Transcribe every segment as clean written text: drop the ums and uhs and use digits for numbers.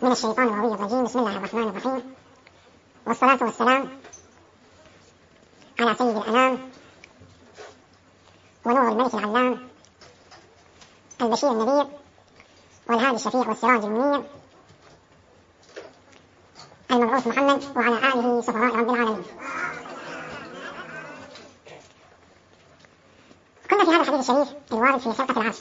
من الشيطان الغوي الرجيم. بسم الله الرحمن الرحيم، والصلاة والسلام على سيد الأنام ونور الملك العلام البشير النذير والهادي الشفيع والسراج المنير المبعوث محمد وعلى آله سفراء رب العالمين. كنا في هذا الحديث الشريف الوارد في خلقة العرش.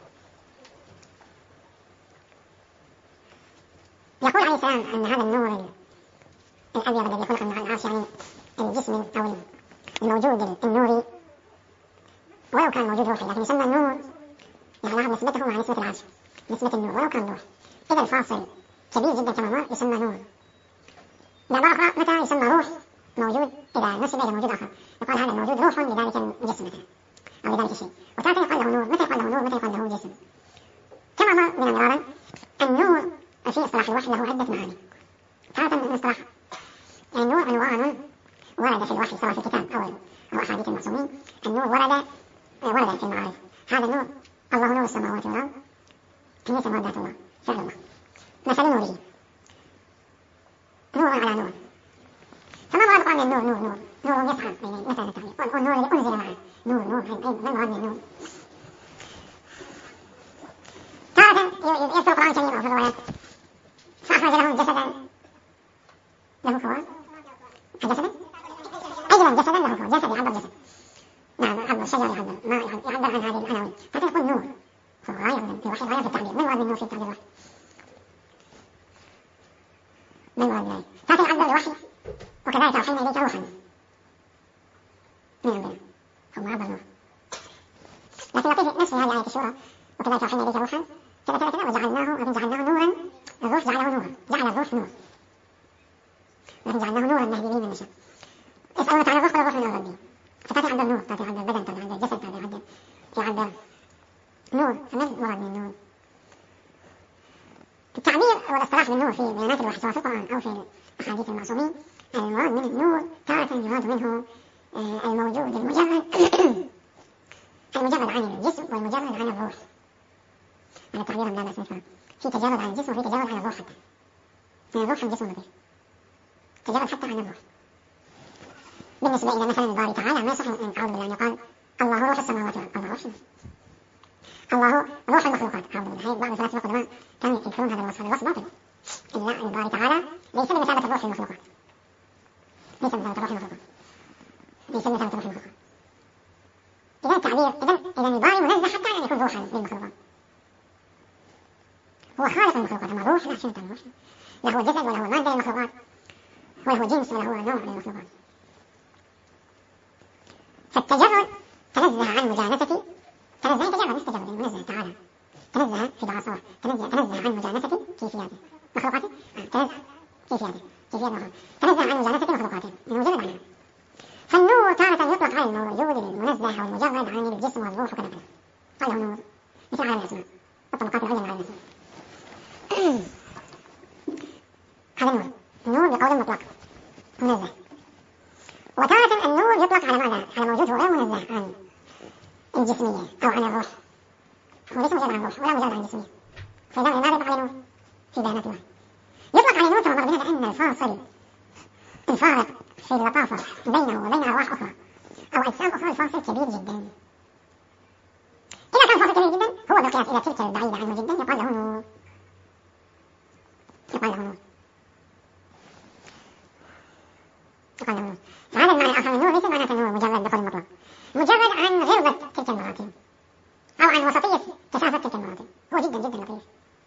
يقول عليه السلام أن هذا النور الأبيض الذي خلق من العرش يعني الجسم أو الموجود النوري، ولو كان موجود روحي لكن يسمى النور يعني نسبته مع نسبة العرش، نسبة النور ولو كان روح. إذا الفاصل كبير جدا كما هو يسمى نور. بعض أخرى متى يسمى روح موجود إذا نسب إلى موجود آخر، يقال هذا الموجود روح لذلك الجسم مثلا أو لذلك الشيء. وتارة يقال له نور، متى يقال له نور متى يقال له جسم. كما مر بنا مرارا النور في اصطلاح الوحي له عدة معاني. تارة من اصطلاح النور عنوان ورد في الوحي سواء في الكتاب أو أحاديث المعصومين. النور ورد في المعارف. هذا النور الله نور السماوات والأرض هي ذات الله فعل الله مثل نوره نور على نور. فما مراد قال النور نور يسعى مثلا التعبير والنور الذي أنزل معه نور ما مراد من النور. تارة يذكر القرآن الكريم أو في الروايات فأخرج لهم جسدا له خوار جسدا أجلا جسدا له خوار جسد يعبر جسد. نعم يعبر شجر يعبر ما يعبر عن هذه العناوين حتى يقول نور. غاية في وحي غاية في التعبير. ما مراد من النور في التعبير الوحي؟ ما مراد من ذلك؟ حتى يعبر الوحي وكذلك أوحينا إليك روحا من عندنا هو معبر نور. لكن لطيف نفس هذه آية الشورى وكذلك أوحينا إليك روحا كذا وجعلناه نورا. الروح جعله نورا، جعل الروح نور، لكن جعلناه نورا نهدي به من نشاء. يسألونك عن الروح قل الروح من أمر ربي. فتأتي عند النور، تأتي عند البدن، تأتي عند الجسد، تأتي عند نور. فما المراد من النور؟ التعبير والاصطلاح بالنور في بيانات الوحي سواء في القرآن أو في أحاديث المعصومين المراد من النور تارة يراد منه الموجود المجرد عن الجسم والمجرد عن الروح. هذا تعبير لا بأس به. في تجرد عن الجسم وفي تجرد عن الروح حتى. من الروح الجسم نظير تجرد حتى عن الروح. بالنسبة إلى مثلا الباري تعالى ما يصح أن أعوذ بالله أن يقال الله روح السماوات والأرض. الله روح الله روح المخلوقات. أعوذ بالله. بعض الفلاسفة القدماء كانوا ينكرون هذا الوصف. الوصف باطل. إلا الباري تعالى ليس بمثابة الروح المخلوقات. ليس بمثابة الروح المخلوقات. إذا التعبير إذا الباري منزه حتى أن يكون روحا للمخلوقات. هو خالق المخلوقات. أما الروح لا شيء الروح لا هو جسد ولا هو مادة للمخلوقات ولا هو جنس ولا هو نوع للمخلوقات. فالتجرد تنزه عن مجانسة تنزه تجرد مش تجرد منزه تعالى تنزه في بعض الصور تنزه عن مجانسة كيفياته مخلوقاته تنزه كيفياته تنزه عن مجانسة مخلوقاته من مجرد عنها. فالنور تارة يطلق على الموجود المنزه والمجرد عن الجسم والروح وكذا قال له نور مثل عالم الأسماء والطبقات العليا من عالم الأسماء. هذا النور بقول مطلق منزه. وتارة النور يطلق على ماذا؟ على موجود هو غير منزه عن الجسمية أو عن الروح. هو ليس مجرد عن الروح ولا مجرد عن الجسمية. فإذا ماذا يطلق على نور في بيانات الله؟ يطلق على نور كما مر بنا لأن الفارق في اللطافة بينه وبين أرواح أخرى أو أجسام أخرى الفاصل كبير جدا. إذا كان الفاصل كبير جدا هو بقيت إلى تلك البعيدة عنه جدا يقال له نور. فهذا المعنى الآخر من النور ليس معنى النور مجرد بقول مطلق مجرد عن غربة تلك المراتب أو عن وسطية كثافة تلك المراتب. هو جدا جدا لطيف.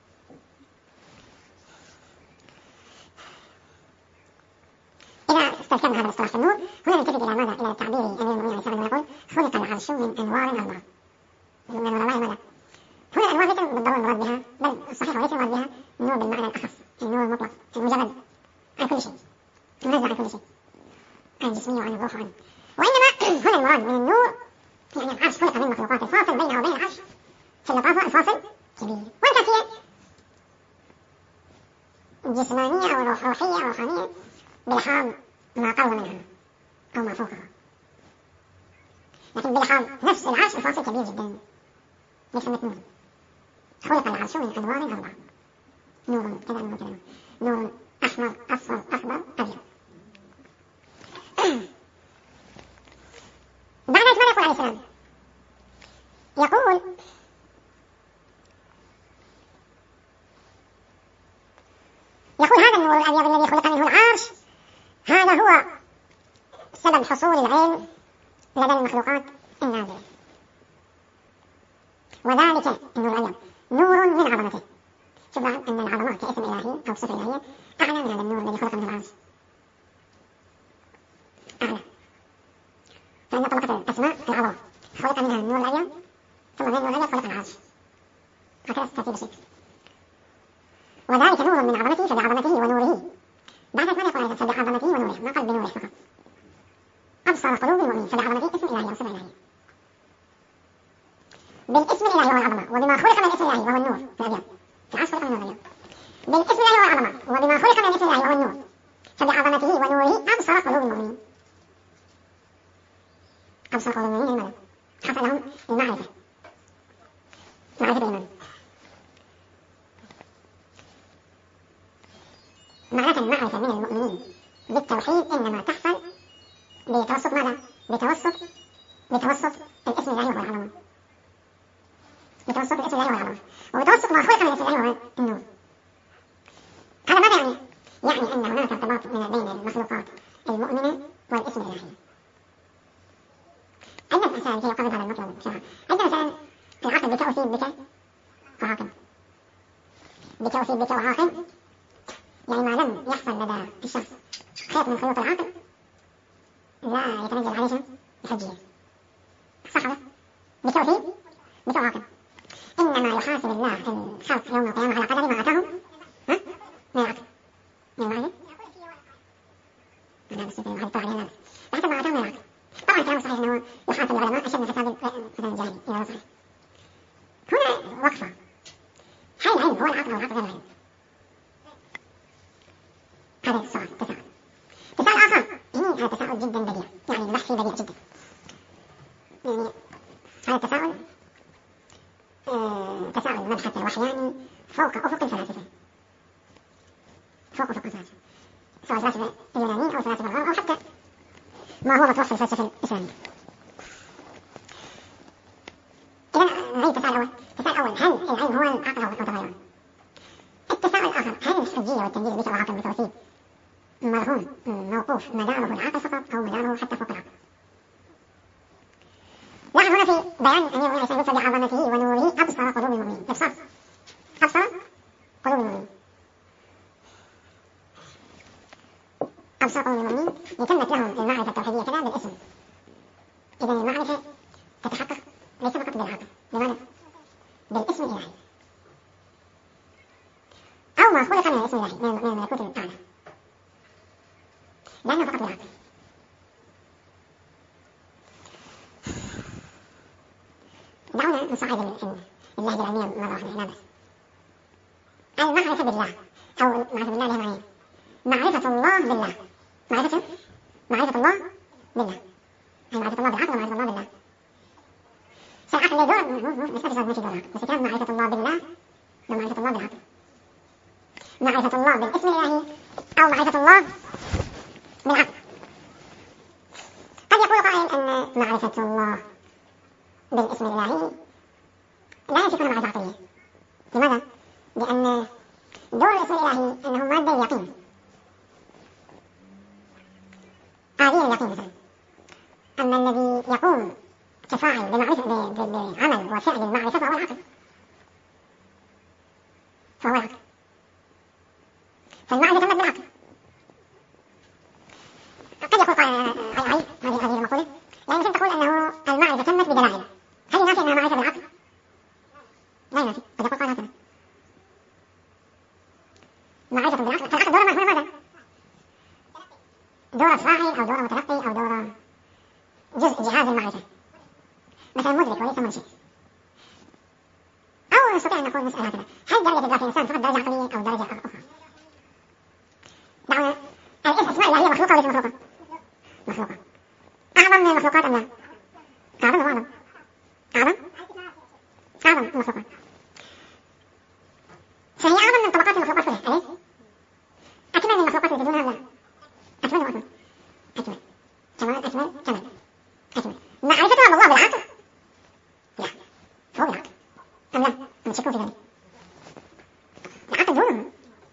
إذا استذكرنا هذا الاصطلاح في النور هنا نلتفت إلى ماذا؟ إلى تعبير أمير المؤمنين عليه السلام يقول خلق العرش من أنوار أربعة. من أنوار ماذا؟ هنا الأنوار ليس بالضرورة المراد بها بل الصحيح وليس المراد بها النور بالمعنى الأخص النور المطلق المجرد عن كل شيء منزه عن كل شيء عن الجسمية وعن الروح وعنه. وإنما هنا المراد من النور يعني العرش خلق من مخلوقات الفاصل بينه وبين العرش في اللطافة الفاصل كبير. وإن كانت هي جسمانية أو روحية أو روحانية بلحاظ ما قل منها أو ما فوقها. لكن بلحاظ نفس العرش الفاصل كبير جدا. ليس مثل خلق العرش من أنوار أربعة. نور كذا نور كذا، نور أحمر أصفر أخضر أبيض. بعد ذلك ماذا يقول عليه السلام؟ يقول هذا النور الأبيض الذي خلق منه العرش هذا هو سبب حصول العلم لدى المخلوقات النازلة، وذلك النور الأبيض نور من عظمته. شوف أن العظمة كاسم إلهي أو صفة إلهية أعلى من هذا النور الذي خلق منه العرش، أعلى، فإن طبقة الأسماء العظمة خلق منها النور الأبيض، ثم من النور الأبيض خلق العرش، هكذا ترتيب الشيء. وذلك نور من عظمته فبعظمته ونوره. بعد ذلك ماذا يقول فبعظمته ونوره، ما قال بنوره فقط. أبصر قلوب المؤمنين فبعظمته اسم إلهي وصفة إلهية، بالاسم الإلهي وهو العظمة، وبما خلق من الاسم الإلهي وهو النور الأبيض، العرش خلق من النور الأبيض، بالاسم الإلهي وهو العظمة وبما خلق من الاسم الإلهي وهو النور فبعظمته ونوره أبصر قلوب المؤمنين. أبصر قلوب المؤمنين لماذا؟ حصل لهم المعرفة، معرفة الإيمان، معنى المعرفة من المؤمنين بالتوحيد إنما تحصل بتوسط ماذا؟ بتوسط الاسم الإلهي وهو العظمة، بتوسط الاسم الإلهي وهو العظمة، وبتوسط ما خلق من الاسم الإلهي وهو النور. هذا ماذا يعني؟ يعني أن هناك ارتباط بين المخلوقات المؤمنة والاسم الإلهي. عندنا مثلا كي يقرب هذا المطلب بسرعة، عندنا مثلا العقل بك أصيب بك وعاقب، بك أصيب بك وعاقب، يعني ما لم يحصل لدى الشخص خيط من خيوط العقل لا يتنزل عليه الحجية، صح هذا؟ بك أصيب بك وعاقب، إنما يحاسب الله الخلق يوم القيامة على قدر ما أتاهم من العقل، من المعرفة، أنا بس هذه طبعا الناس بحسب ما أتاهم من العقل. طبعا كلام صحيح أنه يحاسب العلماء أشد من حساب مثلا الجاهل، إذا صحيح. هنا وقفة، هل العلم هو العقل أو العقل غير العلم؟ هذا السؤال تساؤل. تساؤل آخر هذا تساؤل جدا بديع، يعني البحث فيه بديع جدا، يعني هذا التساؤل تساؤل مبحث الوحياني فوق أفق الفلاسفة، فوق أفق الفلاسفة، سواء الفلاسفة اليونانيين أو الفلاسفة الغرب أو حتى ما هو مطروح في الفلسفة الإسلامية. إذا نعيد التساؤل الأول، هل العلم هو العقل أو غيره؟ التساؤل الآخر، هل الحجية والتنجيل بك وعقل بتوثيق مرهون موقوف مداره العقل فقط أو مداره حتى فوق العقل؟ لاحظ هنا في بيان أمير المؤمنين عليه السلام بعظمته ونوره أبصر قلوب المؤمنين، أبصر قلوب المؤمنين، أبصر قلوب المؤمنين يتمت لهم المعرفة التوحيدية كذا بالاسم. إذن المعرفة تتحقق ليس فقط بالعقل، بمعنى بالاسم الإلهي أو ما خلق من الاسم الإلهي من الملكوت الأعلى، لأنه فقط بالعقل. دعونا نصعد اللهجة العلمية مرة واحدة، لا بس. المعرفة بالله أو معرفة بالله لها معنيين، معرفة الله بالله، معرفة الله بالله، هي معرفة الله بالعقل ومعرفة الله بالله. فالعقل له دور، بس ما في دور العقل، بس كان معرفة الله بالله ومعرفة الله بالعقل، معرفة الله بالاسم الإلهي أو معرفة الله بالعقل. قد يقول قائل أن معرفة الله بالاسم الإلهي لا يمكن معرفة عقلية. لماذا؟ لأن دور الاسم الإلهي أنه مادة اليقين، آلية اليقين مثلا. أما الذي يقوم كفاعل بعمل وفعل المعرفة فهو العقل، فالمعرفة تمت بالعقل. قد يقول قائل هذه المقولة، يعني يمكن تقول أنه المعرفة تمت بدلائل، هل ينافي أنها معرفة بالعقل؟ لا ينافي. قد يقول قائل هكذا، معرفة بالعقل، فالعقل دوره هنا ماذا؟ دور فاعل أو دور متلقي أو دور جزء جهاز المعرفة، مثلا مدرك وليس منشئ. أو نستطيع أن نقول مسألة هكذا، هل درجة إدراك الإنسان فقط درجة عقلية أو درجة أخرى؟ دعونا الأسماء الإلهية مخلوقة وليس مخلوقة؟ مخلوقة. أعظم من المخلوقات أم لا؟ أعظم من المخلوقات، فهي أعظم من طبقات المخلوقات العقل دونه.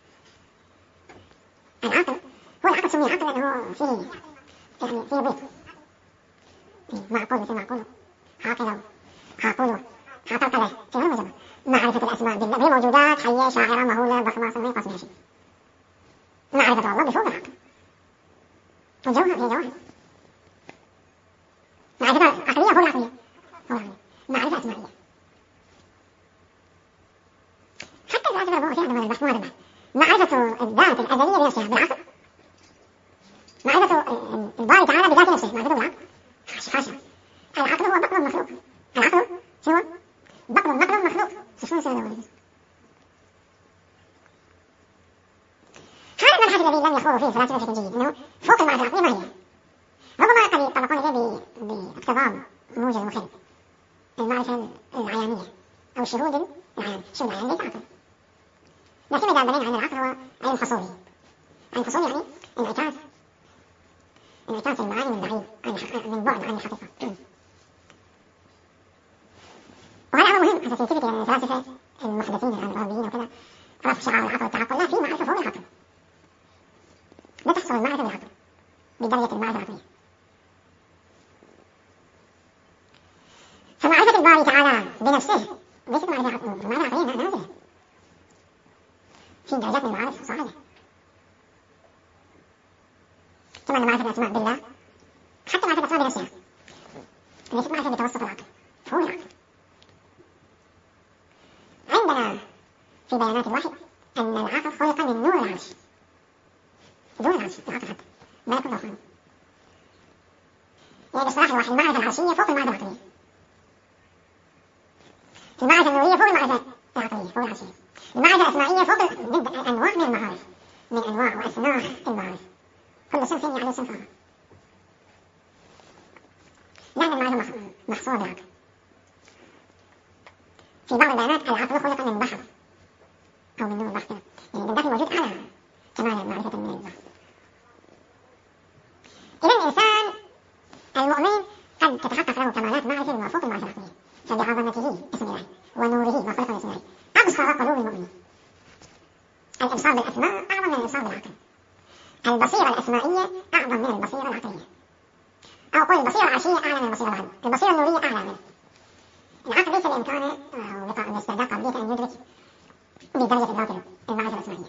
العقل هو العقل سمي عقل لأنه فيه يعني فيه بيت معقول مثل معقول عاقل عاقول عقل في غير مجرد معرفة الأسماء بالله بموجودات حية شاعرة مهولة ضخمة صغيرة قاسمة شيء. معرفة الله بفوق العقل والجوهر هي جوهر. معرفة عقلية فوق العقلية معرفة أسمائية. حتى الذات الربوع في عندما البحث مهذا معرفة الذات الأزلية بنفسها بالعقل. معرفة الباري تعالى بذات نفسه معرفة بالعقل حاشا. العقل هو بطل مخلوق. العقل هو بطل مخلوق. شو نسوي له؟ هذا المبحث الذي لم يخوض فيه فلاسفة بشكل جيد أنه فوق المعرفة العقلية ما هي؟ ربما قد يتطرقون إليه باقتضاب موجز مخل المعرفة العيانية أو الشهود العيان. الشهود العيان ليس عقل. لكن إذا بنينا عن العقل هو علم حصولي. علم حصولي يعني انعكاس المعاني من بعيد من بعد عن الحقيقة. وهذا أمر مهم حتى تثبت أن الفلاسفة المحدثين الغربيين وكذا رفع شعار العقل والتعقل. لا، في معرفة فوق العقل. لا تحصل المعرفة بالعقل بدرجة المعرفة العقلية. فمعرفة الباري تعالى بنفسه ليست معرفة عقلية. المعرفة عقلية نازلة في درجات من المعارف صاعدة. كما أن معرفة الأسماء بالله حتى معرفة الأسماء بنفسها ليست معرفة بتوسط العقل فوق العقل. عندنا في بيانات الوحي أن العقل خلق من نور العرش دون العرش العقل حتى ما يكون له خالق. يعني بصراحة الوحي المعرفة العرشية فوق المعرفة العقلية. المعرفة النورية فوق المعرفة العقلية فوق العرشية. المعرفة الأسمائية فوق ضد أنواع من المعارف من أنواع وأصناف المعارف. كل صنف يعلو صنف آخر. لأن المعرفة محصورة بالعقل. في بعض البيانات العقل خلق من بحر أو من نور بحر. يعني بالذات موجود أعلى كمال معرفة من البحر. إذا الإنسان المؤمن قد تتحقق له كمالات معرفة بما فوق المعرفة العقلية. فبعظمته اسم الله ونوره ما خلق من اسم الله أبصر قلوب المؤمنين. الإبصار بالأسماء أعظم من الإبصار بالعقل. البصيرة الأسمائية أعظم من البصيرة العقلية. أو قل البصيرة العرشية أعلى من البصيرة العقلية. البصيرة النورية أعلى من العقل. ليس بإمكانه باستعداد قابلية أن يدرك بدرجة الباطل المعرفة الأسمائية.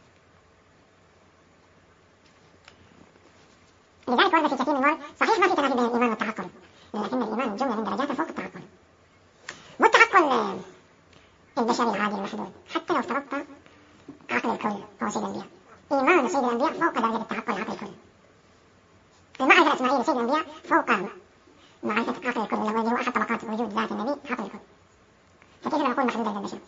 لذلك ورد في كثير من المرات صحيح ما في تنافي بين الإيمان والتعقل، لكن الإيمان جملة من درجاته فوق التعقل. والتعقل البشري العادي المحدود حتى لو افترضت عقل الكل هو سيد الأنبياء. إيمان سيد الأنبياء فوق درجة التعقل عقل الكل. المعرفة الأسمائية لسيد الأنبياء فوق معرفة عقل الكل الذي هو أحد طبقات وجود ذات النبي عقل الكل. فكيف نقول محدودة للبشر؟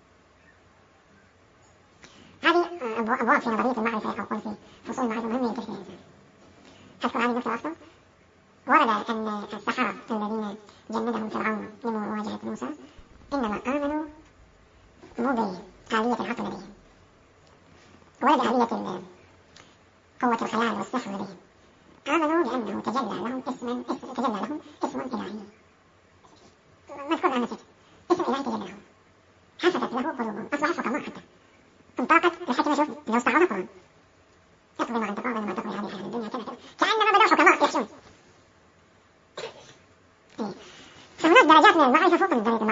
هذه أبواب في نظرية المعرفة أو قل في فصول المعرفة مهمة ينتبه فيها الإنسان. أذكر هذه النقطة أصلا. ورد أن السحرة الذين جندهم فرعون لمواجهة موسى إنما آمنوا مو بآلية العقل لديهم ولا بآلية قوة الخيال والسحر لديهم. آمنوا لأنه تجلى لهم اسم إلهي مذكور عن نسيت. اسم إلهي تجلى لهم حفتت له قلوبهم أصبحوا حكماء حتى انطلقت الحكمة. شوف لو استعرض القرآن تقضي مع انتقاض ما تقضي هذه الحياة الدنيا كذا كأنما بدأوا حكماء يحشون. فهناك درجات من المعرفة فوق درجة